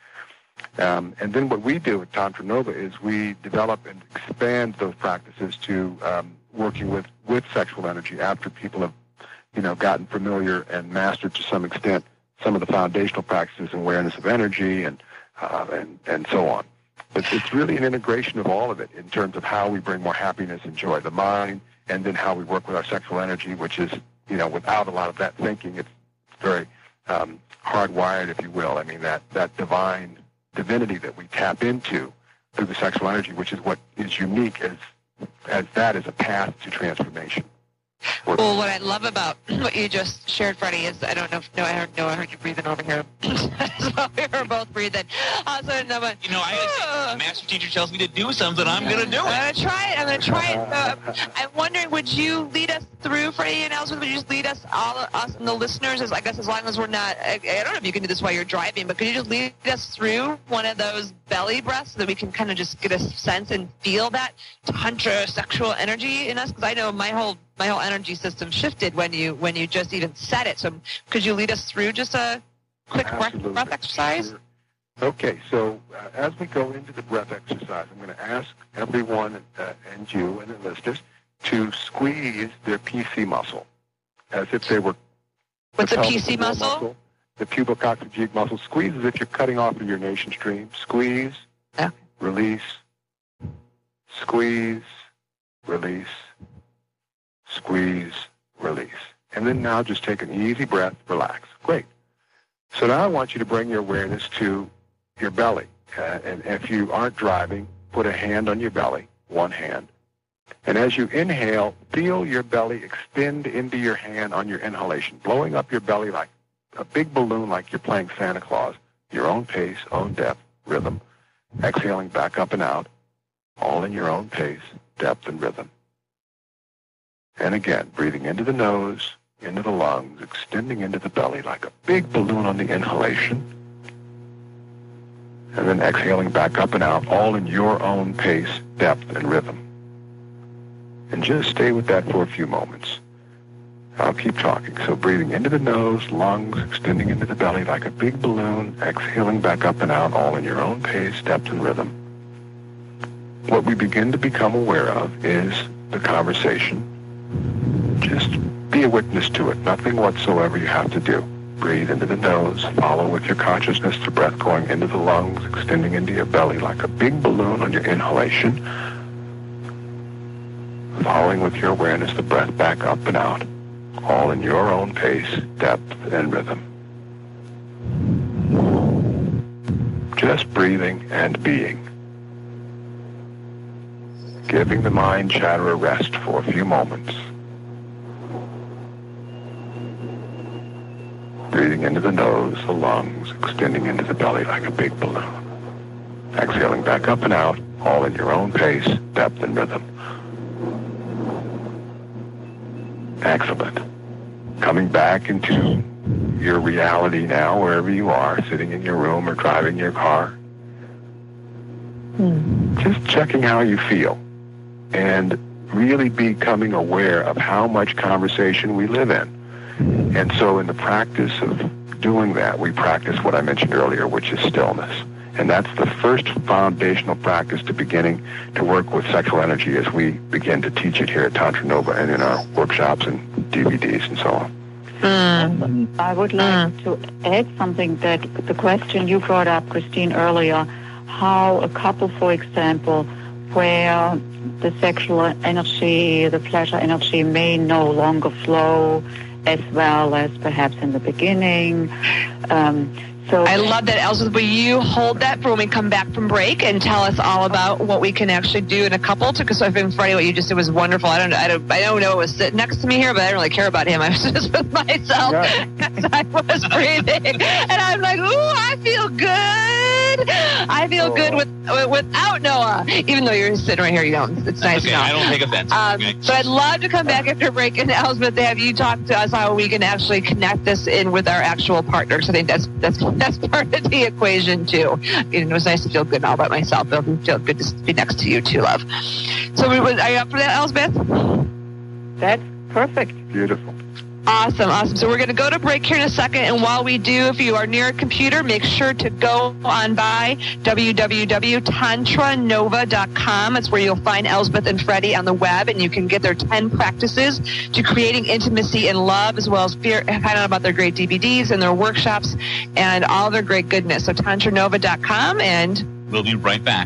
Um, and then what we do at Tantra Nova is we develop and expand those practices to um, working with, with sexual energy after people have, you know, gotten familiar and mastered to some extent some of the foundational practices and awareness of energy and, uh, and, and so on. But it's really an integration of all of it in terms of how we bring more happiness and joy to the mind, and then how we work with our sexual energy, which is, you know, without a lot of that thinking, it's very um, hardwired, if you will. I mean, that, that divine divinity that we tap into through the sexual energy, which is what is unique as, as that is a path to transformation.
Well, what I love about what you just shared, Freddie, is I don't know if no, I heard no, I heard you breathing over here. So we were both breathing. Uh, so no, but,
you know, I, uh, the master teacher tells me to do something, I'm going to do it.
I'm going to try it. I'm going to try it. Uh, I'm wondering, would you lead us through, Freddie and Elizabeth? Would you just lead us, all us and the listeners, as I guess as long as we're not, I, I don't know if you can do this while you're driving, but could you just lead us through one of those belly breaths so that we can kind of just get a sense and feel that tantra sexual energy in us? Because I know my whole my whole energy system shifted when you when you just even said it. So could you lead us through just a quick breath, breath exercise?
Sure. Okay, so uh, as we go into the breath exercise, I'm going to ask everyone uh, and you and the listeners to squeeze their P C muscle as if they were...
What's a P C muscle?
muscle? The pubococcygeal muscle. Squeeze as if you're cutting off of your nation stream. Squeeze,
okay.
Release, squeeze, release, squeeze, release. And then now just take an easy breath, relax. Great. So now I want you to bring your awareness to your belly. Uh, and if you aren't driving, put a hand on your belly, one hand. And as you inhale, feel your belly extend into your hand on your inhalation, blowing up your belly like a big balloon, like you're playing Santa Claus, your own pace, own depth, rhythm. Exhaling back up and out, all in your own pace, depth, and rhythm. And again, breathing into the nose, into the lungs, extending into the belly like a big balloon on the inhalation. And then exhaling back up and out, all in your own pace, depth, and rhythm. And just stay with that for a few moments. I'll keep talking. So breathing into the nose, lungs, extending into the belly like a big balloon, exhaling back up and out, all in your own pace, depth, and rhythm. What we begin to become aware of is the conversation. Just be a witness to it. Nothing whatsoever you have to do. Breathe into the nose. Follow with your consciousness the breath going into the lungs, extending into your belly like a big balloon on your inhalation. following with your awareness the breath back up and out, all in your own pace, depth, and rhythm. Just breathing and being. Giving the mind chatter a rest for a few moments. Breathing into the nose, the lungs, extending into the belly like a big balloon. Exhaling back up and out, all in your own pace, depth, and rhythm. Excellent. Coming back into your reality now, wherever you are, sitting in your room or driving your car. Mm. Just checking how you feel and really becoming aware of how much conversation we live in. And so in the practice of doing that, we practice what I mentioned earlier, which is stillness. And that's the first foundational practice to beginning to work with sexual energy as we begin to teach it here at Tantra Nova and in our workshops and D V Ds and so on.
Mm. I would like mm. to add something that the question you brought up, Christine, earlier, how a couple, for example, where the sexual energy, the pleasure energy may no longer flow as well as perhaps in the beginning. Um, so
I love that, Elspeth. Will you hold that for when we come back from break and tell us all about what we can actually do in a couple? Because I think, Freddie, what you just did was wonderful. I don't, I don't, I don't know who was sitting next to me here, but I don't really care about him. I was just with myself yeah. as I was breathing, and I'm like, ooh, I feel good. I feel oh. good with, without Noah, even though you're sitting right here. You don't. It's nice.
Okay, I don't take offense.
Um,
okay.
But I'd love to come back after break and Elspeth to have you talk to us how we can actually connect this in with our actual partners. I think that's that's that's part of the equation too. It was nice to feel good all by myself. It'll feel good to be next to you too, love. So, we, are you up for that, Elspeth?
That's perfect.
Beautiful.
Awesome, awesome. So we're going to go to break here in a second, and while we do, if you are near a computer, make sure to go on by w w w dot tantra nova dot com. It's where you'll find Elspeth and Freddie on the web, and you can get their ten practices to creating intimacy and love, as well as find out about their great D V Ds and their workshops and all their great goodness. So tantra nova dot com, and
we'll be right back.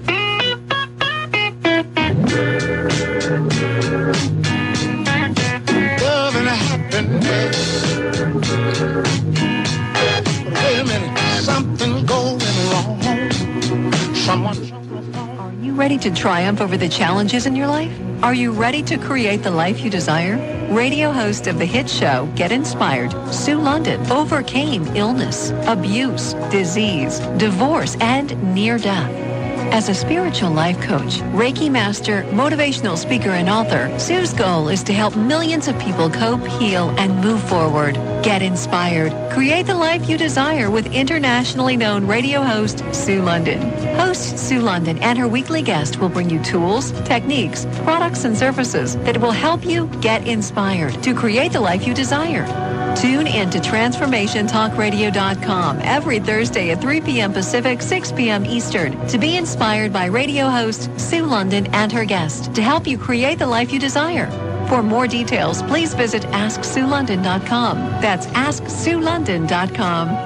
Wait a minute, something going wrong. Someone.
Are you ready to triumph over the challenges in your life? Are you ready to create the life you desire? Radio host of the hit show Get Inspired, Sue London, overcame illness, abuse, disease, divorce, and near death. As a spiritual life coach, Reiki master, motivational speaker, and author, Sue's goal is to help millions of people cope, heal, and move forward. Get inspired. Create the life you desire with internationally known radio host Sue London. Host Sue London and her weekly guest will bring you tools, techniques, products, and services that will help you get inspired to create the life you desire. Tune in to transformation talk radio dot com every Thursday at three p.m. Pacific, six p.m. Eastern to be inspired by radio host Sue London and her guest to help you create the life you desire. For more details, please visit ask sue london dot com. That's ask sue london dot com.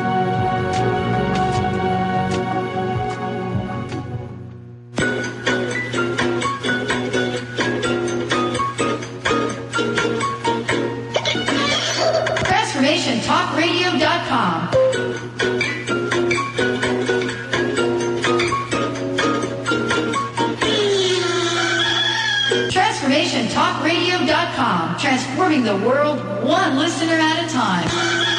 transformation talk radio dot com. transformation talk radio dot com. Transforming the world one listener at a time.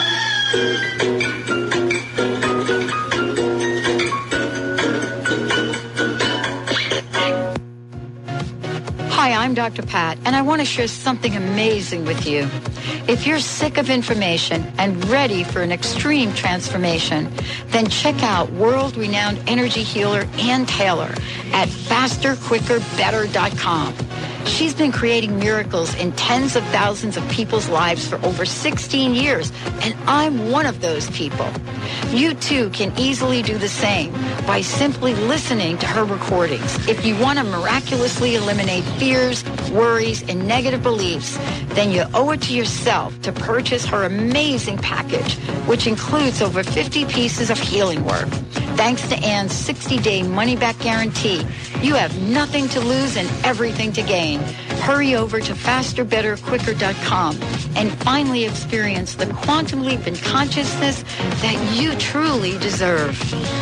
Hi, I'm Doctor Pat, and I want to share something amazing with you. If you're sick of information and ready for an extreme transformation, then check out world-renowned energy healer Ann Taylor at faster quicker better dot com. She's been creating miracles in tens of thousands of people's lives for over sixteen years, and I'm one of those people. You too can easily do the same by simply listening to her recordings. If you want to miraculously eliminate fears, worries, and negative beliefs, then you owe it to yourself to purchase her amazing package, which includes over fifty pieces of healing work. Thanks to Ann's sixty-day money-back guarantee, you have nothing to lose and everything to gain. Hurry over to faster better quicker dot com and finally experience the quantum leap in consciousness that you truly deserve.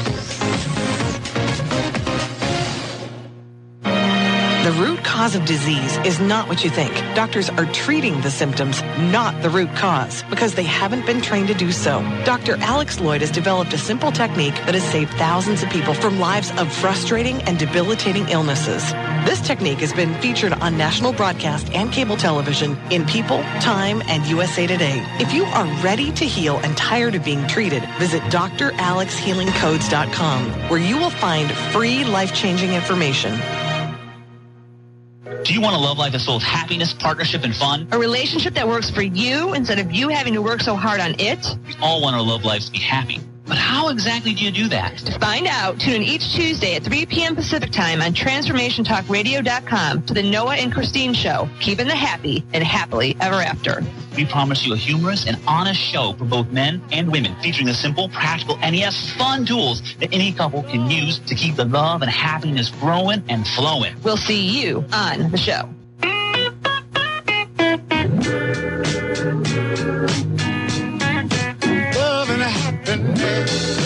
The root cause of disease is not what you think. Doctors are treating the symptoms, not the root cause, because they haven't been trained to do so. Doctor Alex Lloyd has developed a simple technique that has saved thousands of people from lives of frustrating and debilitating illnesses. This technique has been featured on national broadcast and cable television in People, Time, and U S A Today. If you are ready to heal and tired of being treated, visit D R alex healing codes dot com, where you will find free life-changing information.
Do you want a love life that's full of happiness, partnership, and fun?
A relationship that works for you instead of you having to work so hard on it?
We all want our love lives to be happy. But how exactly do you do that?
To find out, tune in each Tuesday at three p.m. Pacific Time on transformation talk radio dot com to the Noah and Christine Show, keeping the happy and happily ever after.
We promise you a humorous and honest show for both men and women, featuring the simple, practical, and yes, fun tools that any couple can use to keep the love and happiness growing and flowing.
We'll see you on the show.
Love and happiness.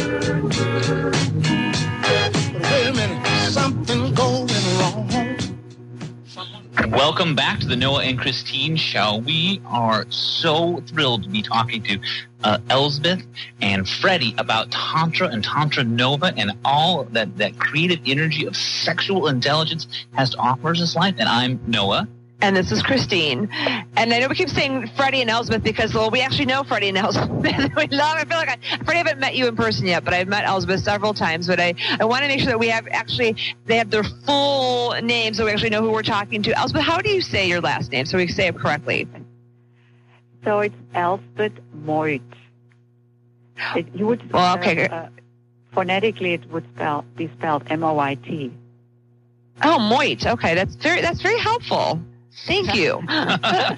But wait a minute, something going wrong.
Welcome back to the Noah and Christine Show. We are so thrilled to be talking to uh, Elsbeth and Freddie about Tantra and Tantra Nova and all that, that creative energy of sexual intelligence has to offer us in this life. And I'm Noah.
And this is Christine. And I know we keep saying Freddie and Elsbeth because, well, we actually know Freddie and Elsbeth. we love I feel like I, Freddie, I haven't met you in person yet, but I've met Elsbeth several times. But I, I want to make sure that we have actually, they have their full name so we actually know who we're talking to. Elsbeth, how do you say your last name so we can say it correctly?
So it's Elsbeth Moit. It, you would,
well, okay.
Uh, uh, phonetically, it would spell, be spelled M O I T.
Oh, Moit. Okay, that's very, that's very helpful. Thank you. my,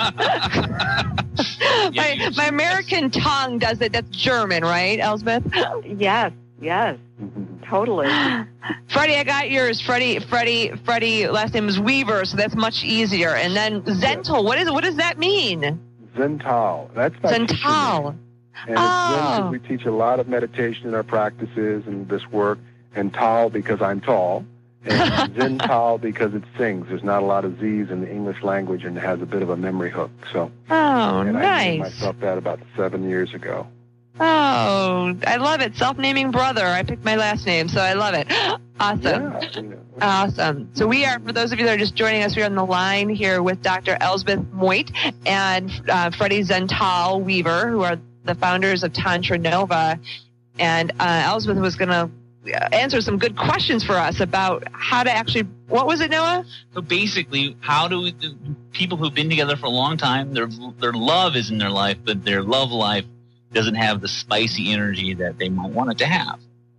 my American tongue does it. That's German, right, Elsbeth?
Yes, yes, totally.
Freddie, I got yours. Freddie, Freddie, Freddie. Last name is Weaver, so that's much easier. And then Zental. What is? What does that mean?
Zental. That's not
Zental.
And
oh.
Zen, we teach a lot of meditation in our practices and this work. And Tal because I'm tall. And Zental because it sings. There's not a lot of Z's in the English language and it has a bit of a memory hook. So,
oh,
and
nice.
I named myself that about seven years ago.
Oh, I love it. Self-naming brother. I picked my last name, so I love it. Awesome.
Yeah, you know.
Awesome. So we are, for those of you that are just joining us, we're on the line here with Doctor Elsbeth Moit and uh, Freddie Zental Weaver, who are the founders of Tantra Nova. And uh, Elsbeth was going to answer some good questions for us about how to actually, what was it, Noah?
So basically, how do we, people who've been together for a long time, their their love is in their life, but their love life doesn't have the spicy energy that they might want it to have.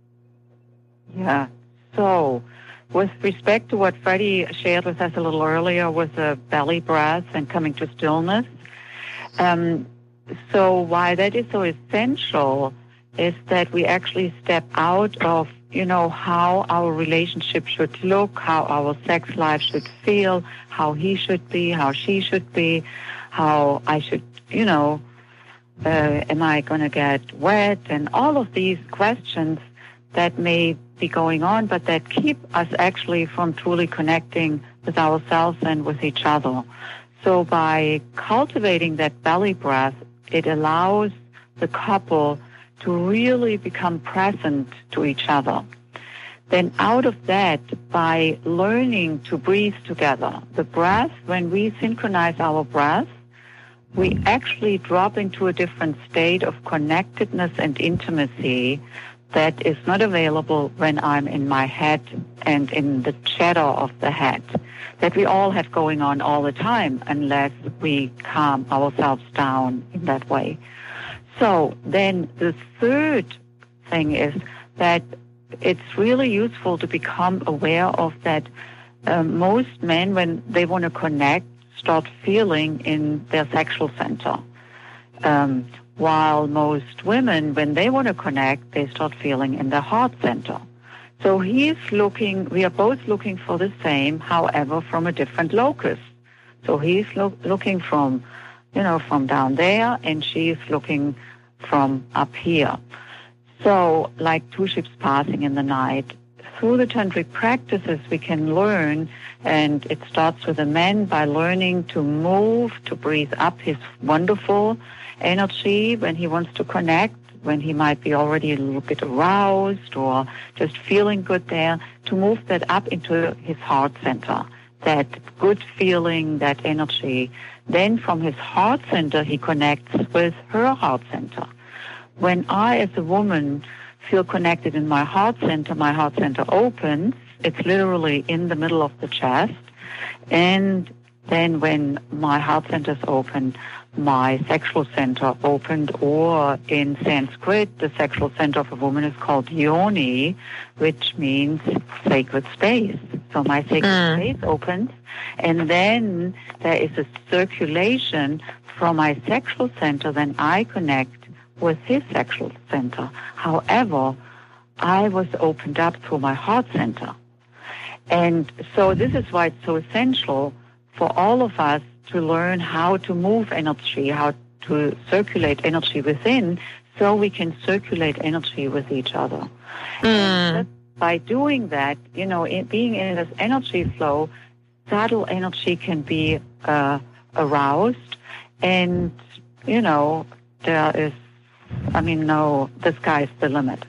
Yeah. So with respect to what Freddie shared with us a little earlier with the belly breath and coming to stillness, um, so why that is so essential is that we actually step out of, you know, how our relationship should look, how our sex life should feel, how he should be, how she should be, how I should, you know, uh, am I going to get wet, and all of these questions that may be going on, but that keep us actually from truly connecting with ourselves and with each other. So by cultivating that belly breath, it allows the couple to really become present to each other. Then out of that, by learning to breathe together, the breath, when we synchronize our breath, we actually drop into a different state of connectedness and intimacy that is not available when I'm in my head and in the shadow of the head, that we all have going on all the time unless we calm ourselves down in that way. So then the third thing is that it's really useful to become aware of that uh, most men, when they want to connect, start feeling in their sexual center. Um, while most women, when they want to connect, they start feeling in their heart center. So he's looking, we are both looking for the same, however, from a different locus. So he's lo- looking from, you know, from down there, and she's looking from up here. So, like two ships passing in the night, through the tantric practices we can learn, and it starts with the man by learning to move, to breathe up his wonderful energy when he wants to connect, when he might be already a little bit aroused or just feeling good there, to move that up into his heart center, that good feeling, that energy. Then from his heart center, he connects with her heart center. When I, as a woman, feel connected in my heart center, my heart center opens. It's literally in the middle of the chest. And then when my heart center is open, my sexual center opened, or in Sanskrit, the sexual center of a woman is called yoni, which means sacred space. So my sacred mm. space opens, and then there is a circulation from my sexual center, then I connect with his sexual center. However, I was opened up through my heart center. And so this is why it's so essential for all of us to learn how to move energy, how to circulate energy within, so we can circulate energy with each other. Mm. And by doing that, you know, in, being in this energy flow, subtle energy can be uh, aroused, and, you know, there is, I mean, no, the sky's the limit.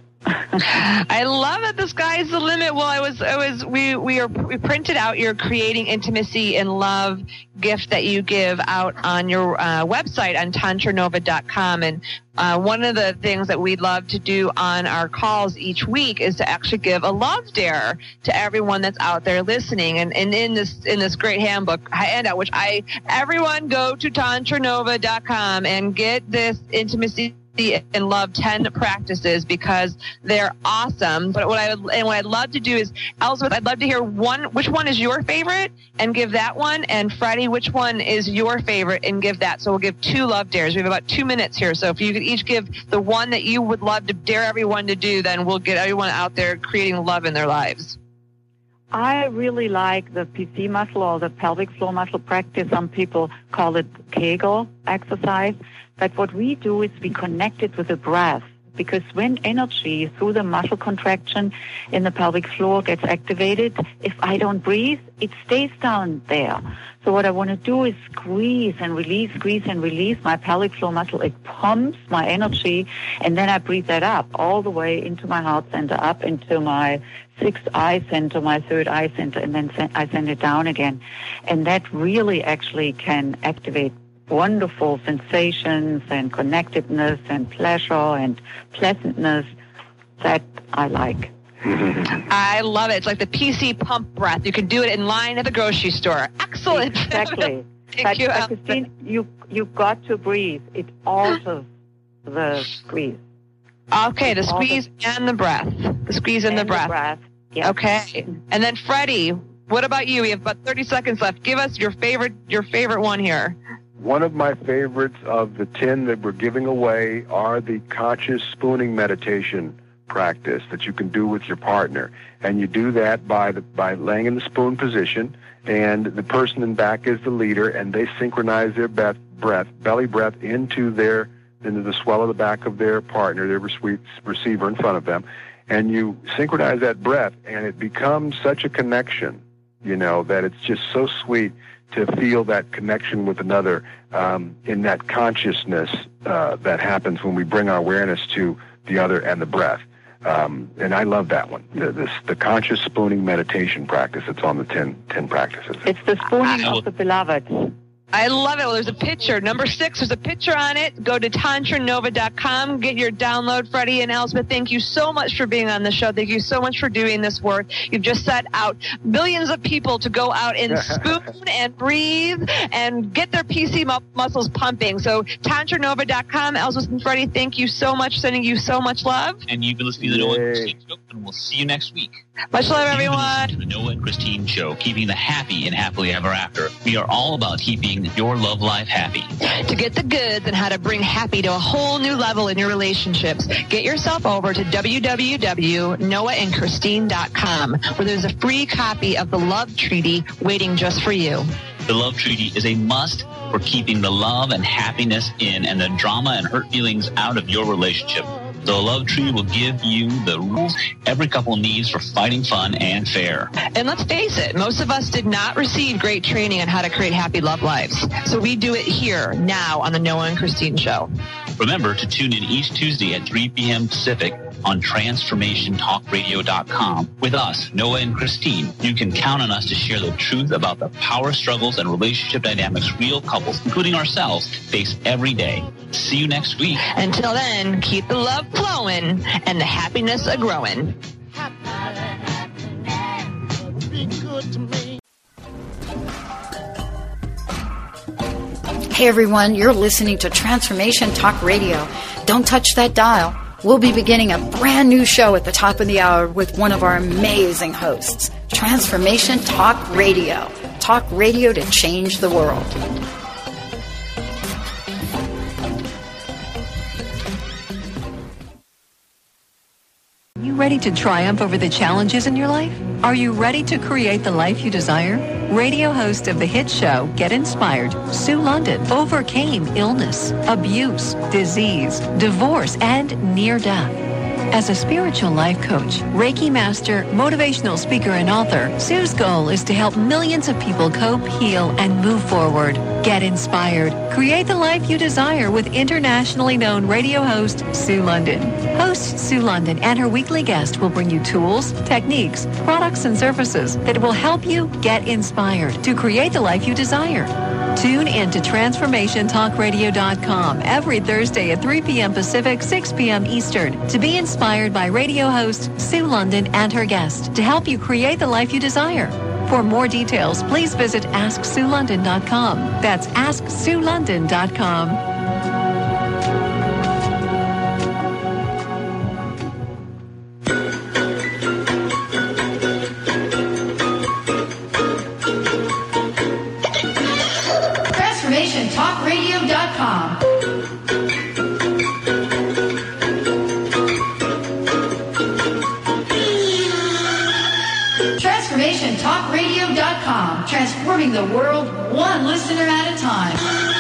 I love it. The sky's the limit. Well, I was, I was, we, we are, we printed out your Creating Intimacy and Love gift that you give out on your uh, website on tantra nova dot com. And uh, one of the things that we love to do on our calls each week is to actually give a love dare to everyone that's out there listening. And, and in this, in this great handbook handout, which I, everyone go to tantra nova dot com and get this intimacy and love ten practices, because they're awesome. But what I and what I'd love to do is, Elspeth, I'd love to hear one, which one is your favorite, and give that one. And Freddie, which one is your favorite, and give that. So we'll give two love dares. We have about two minutes here, so if you could each give the one that you would love to dare everyone to do, then we'll get everyone out there creating love in their lives.
I really like the P C muscle, or the pelvic floor muscle practice. Some people call it Kegel exercise. But what we do is we connect it with the breath, because when energy through the muscle contraction in the pelvic floor gets activated, if I don't breathe, it stays down there. So what I want to do is squeeze and release, squeeze and release my pelvic floor muscle. It pumps my energy, and then I breathe that up all the way into my heart center, up into my sixth eye center, my third eye center, and then I send it down again. And that really actually can activate wonderful sensations and connectedness and pleasure and pleasantness that I like.
I love it. It's like the P C pump breath. You can do it in line at the grocery store. Excellent.
Exactly.
Thank
but,
you,
but Christine, you, you've got to breathe. It alters the squeeze.
Okay, the squeeze and the breath. The squeeze and, and the breath.
The breath. Yep.
Okay. And then Freddie, what about you? We have about thirty seconds left. Give us your favorite your favorite one here.
One of my favorites of the ten that we're giving away are the conscious spooning meditation practice that you can do with your partner. And you do that by the, by laying in the spoon position, and the person in back is the leader, and they synchronize their breath, breath belly breath into their into the swell of the back of their partner, their receiver in front of them. And you synchronize that breath, and it becomes such a connection, you know, that it's just so sweet to feel that connection with another um, in that consciousness uh, that happens when we bring our awareness to the other and the breath. Um, and I love that one, the, this, the conscious spooning meditation practice. It's on the ten, ten practices.
It's the spooning of the beloved.
I love it. Well, there's a picture. Number six, there's a picture on it. Go to tantra nova dot com. Get your download. Freddie and Elspeth, thank you so much for being on the show. Thank you so much for doing this work. You've just set out billions of people to go out and spoon and breathe and get their P C mu- muscles pumping. So tantra nova dot com. Elspeth and Freddie, thank you so much. Sending you so much love.
And you've been listening to the Noah and Christine Show, and we'll see you next week.
Much love, everyone.
The Noah and Christine Show, keeping the happy and happily ever after. We are all about keeping keeping your love life happy.
To get the goods and how to bring happy to a whole new level in your relationships, get yourself over to w w w dot noah and christine dot com, where there's a free copy of the Love Treaty waiting just for you.
The Love Treaty is a must for keeping the love and happiness in and the drama and hurt feelings out of your relationship. The Love Treaty will give you the rules every couple needs for fighting fun and fair.
And let's face it, most of us did not receive great training on how to create happy love lives. So we do it here, now, on the Noah and Christine Show.
Remember to tune in each Tuesday at three p.m. Pacific on transformation talk radio dot com with us, Noah and Christine. You can count on us to share the truth about the power struggles and relationship dynamics real couples, including ourselves, face every day. See you next week.
Until then, keep the love flowing and the happiness a-growing.
Hey everyone, you're listening to Transformation Talk Radio. Don't touch that dial. We'll be beginning a brand new show at the top of the hour with one of our amazing hosts. Transformation Talk Radio. Talk radio to change the world.
Are you ready to triumph over the challenges in your life? Are you ready to create the life you desire? Radio host of the hit show Get Inspired, Sue London, overcame illness, abuse, disease, divorce, and near death. As a spiritual life coach, Reiki master, motivational speaker, and author, Sue's goal is to help millions of people cope, heal, and move forward. Get inspired. Create the life you desire with internationally known radio host Sue London. Host Sue London and her weekly guest will bring you tools, techniques, products, and services that will help you get inspired to create the life you desire. Tune in to transformation talk radio dot com every Thursday at three p.m. Pacific, six p.m. Eastern to be inspired by radio host Sue London and her guest to help you create the life you desire. For more details, please visit ask sue london dot com. That's ask sue london dot com.
transformation talk radio dot com. transformation talk radio dot com. Transforming the world one listener at a time.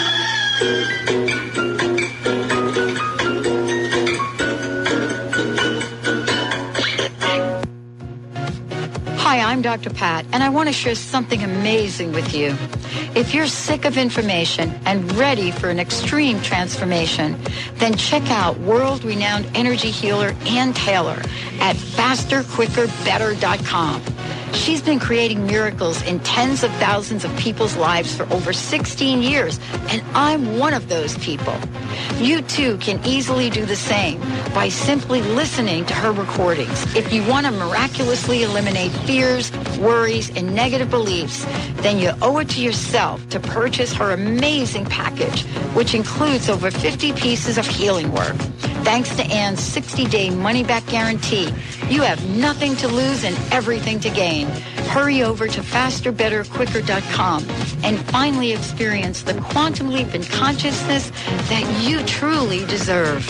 Hi, I'm Doctor Pat, and I want to share something amazing with you. If you're sick of information and ready for an extreme transformation, then check out world-renowned energy healer Ann Taylor at faster quicker better dot com. She's been creating miracles in tens of thousands of people's lives for over sixteen years, and I'm one of those people. You too can easily do the same by simply listening to her recordings. If you want to miraculously eliminate fears, worries, and negative beliefs, then you owe it to yourself to purchase her amazing package, which includes over fifty pieces of healing work. Thanks to Ann's sixty-day money-back guarantee, you have nothing to lose and everything to gain. Hurry over to faster better quicker dot com and finally experience the quantum leap in consciousness that you truly deserve.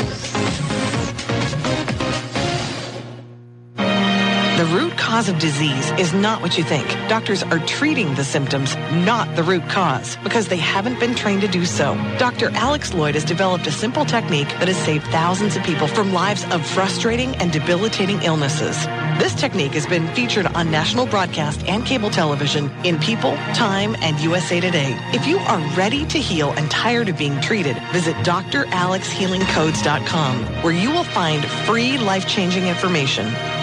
The root cause of disease is not what you think. Doctors are treating the symptoms, not the root cause, because they haven't been trained to do so. Doctor Alex Lloyd has developed a simple technique that has saved thousands of people from lives of frustrating and debilitating illnesses. This technique has been featured on national broadcast and cable television in People, Time, and U S A Today. If you are ready to heal and tired of being treated, visit d r alex healing codes dot com, where you will find free life-changing information.